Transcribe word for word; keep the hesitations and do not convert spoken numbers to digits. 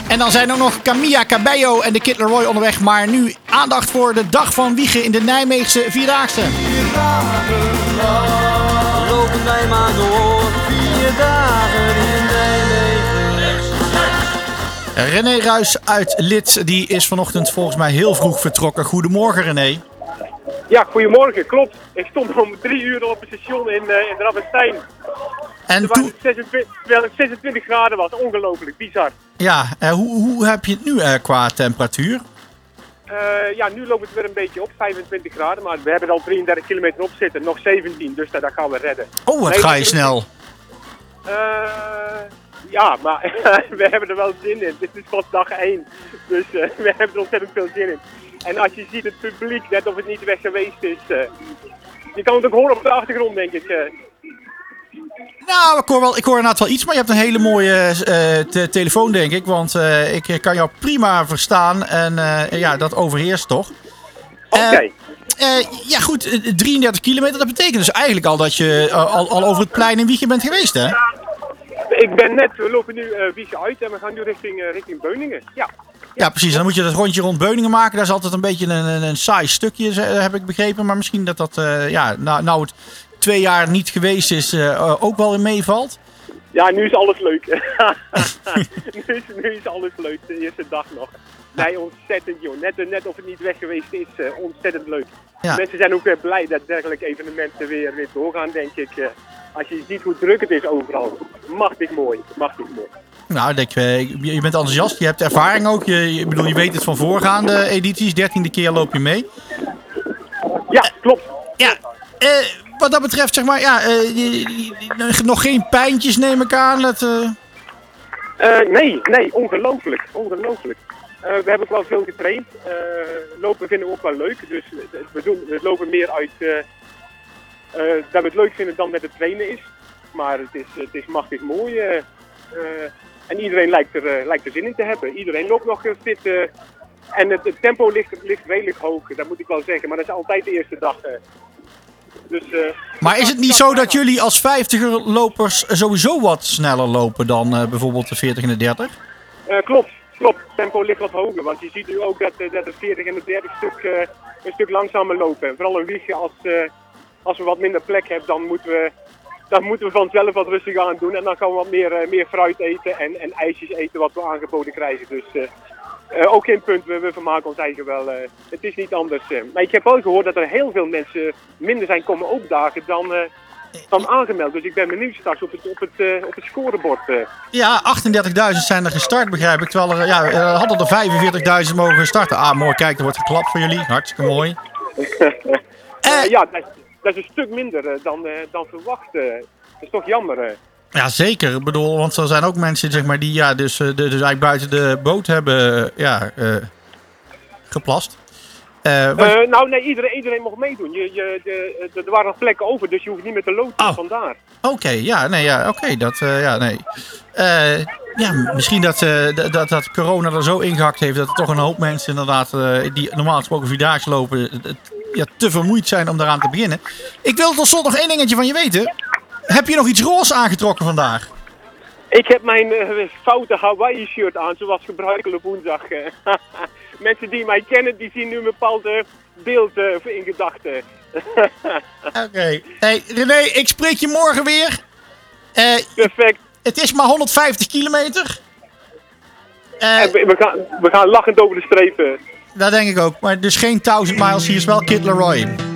En dan zijn ook nog Camilla Cabello en de Kid Laroi onderweg. Maar nu aandacht voor de Dag van Wijchen in de Nijmeegse Vierdaagse. Vier dagen lang lopen wij maar door. Vier dagen in Nijmegen. René Ruijs uit Lid, die is vanochtend volgens mij heel vroeg vertrokken. Goedemorgen René. Ja, goedemorgen, klopt. Ik stond om drie uur op het station in, uh, in Ravenstein. En Terwijl toen... het zesentwintig, terwijl het zesentwintig graden was, ongelooflijk, bizar. Ja, uh, hoe, hoe heb je het nu uh, qua temperatuur? Uh, ja, nu loopt het weer een beetje op, vijfentwintig graden, maar we hebben er al drieëndertig kilometer op zitten, nog zeventien, dus dat, dat gaan we redden. Oh, wat nee, ga je snel. Uh, ja, maar we hebben er wel zin in. Dit is pas dag één, dus uh, we hebben er ontzettend veel zin in. En als je ziet het publiek, net of het niet weg geweest is, uh, je kan het ook horen op de achtergrond, denk ik. Uh. Nou, ik hoor, wel, ik hoor inderdaad wel iets, maar je hebt een hele mooie uh, te- telefoon, denk ik. Want uh, ik kan jou prima verstaan en uh, ja, dat overheerst toch. Oké. Okay. Uh, uh, ja goed, drieëndertig kilometer, dat betekent dus eigenlijk al dat je uh, al, al over het plein in Wijchen bent geweest, hè? Ik ben net, we lopen nu uh, Wijchen uit en we gaan nu richting, uh, richting Beuningen, ja. Ja, precies. En dan moet je dat rondje rond Beuningen maken. Dat is altijd een beetje een, een, een saai stukje, heb ik begrepen. Maar misschien dat dat, uh, ja, nou, nou het twee jaar niet geweest is, uh, ook wel in meevalt. Ja, nu is alles leuk. nu, is, nu is alles leuk, de eerste dag nog. Nee, ontzettend joh. Net, net of het niet weg geweest is, uh, ontzettend leuk. Ja. Mensen zijn ook weer blij dat dergelijke evenementen weer, weer doorgaan, denk ik. Uh, als je ziet hoe druk het is overal. Machtig mooi, machtig mooi. Nou, denk, je bent enthousiast, je hebt ervaring ook. Je, je, bedoel, je weet het van voorgaande edities, dertiende keer loop je mee. Ja, klopt. Ja, uh, wat dat betreft, zeg maar, ja, uh, nog geen pijntjes neem ik aan. Dat, uh... Uh, nee, nee, ongelooflijk, ongelooflijk. Uh, we hebben ook wel veel getraind. Uh, lopen vinden we ook wel leuk, dus we, doen, we lopen meer uit uh, uh, dat we het leuk vinden dan met het trainen is. Maar het is, het is machtig mooi. Uh, uh, en iedereen lijkt er, uh, lijkt er zin in te hebben. Iedereen loopt nog uh, fit. Uh, en het, het tempo ligt, ligt redelijk hoog, dat moet ik wel zeggen. Maar dat is altijd de eerste dag. Uh. Dus, uh, maar is het niet zo dat jullie als vijftiger lopers sowieso wat sneller lopen dan uh, bijvoorbeeld de veertig en de dertig? Uh, klopt, klopt. Het tempo ligt wat hoger. Want je ziet nu ook dat, uh, dat de veertig en de dertig stuk, uh, een stuk langzamer lopen. Vooral een Wijchen, als, uh, als we wat minder plek hebben, dan moeten we... Dan moeten we vanzelf wat rustig aan doen en dan gaan we wat meer, uh, meer fruit eten en, en ijsjes eten wat we aangeboden krijgen. Dus uh, uh, ook geen punt, we, we vermaken ons eigen wel. Uh, het is niet anders. Uh. Maar ik heb wel gehoord dat er heel veel mensen minder zijn komen opdagen dan, uh, dan aangemeld. Dus ik ben benieuwd straks op het, op het, uh, op het scorebord. Uh. Ja, achtendertigduizend zijn er gestart, begrijp ik. Terwijl er, ja, er hadden er vijfenveertigduizend mogen starten. Ah, mooi, kijk, er wordt geklapt voor jullie. Hartstikke mooi. uh, uh, ja, dat is, dat is een stuk minder uh, dan, uh, dan verwacht. Uh. Dat is toch jammer. Uh. Ja, zeker. Ik bedoel, want er zijn ook mensen zeg maar, die ja, dus, de, dus eigenlijk buiten de boot hebben ja, uh, geplast. Uh, wat... uh, nou nee, iedereen, iedereen mocht meedoen. Je, je, de, de, er waren nog plekken over, dus je hoeft niet met de lood oh. vandaar. Oké, okay, ja, nee, ja, oké, okay, dat, uh, ja, nee. Uh, ja, misschien dat, uh, dat, dat corona er zo ingehakt heeft dat er toch een hoop mensen inderdaad, uh, die normaal gesproken vierdaagse lopen, uh, ja, te vermoeid zijn om daaraan te beginnen. Ik wil tot slot nog één dingetje van je weten. Heb je nog iets roze aangetrokken vandaag? Ik heb mijn uh, foute Hawaii-shirt aan, zoals gebruikelijk woensdag. Mensen die mij kennen, die zien nu een bepaald uh, beeld uh, in gedachten. Oké. Okay. Hey, René, ik spreek je morgen weer. Uh, Perfect. Het is maar honderdvijftig kilometer. Uh, we, we, gaan, we gaan lachend over de strepen. Dat denk ik ook. Maar dus geen duizend miles, hier is wel Kid Laroi.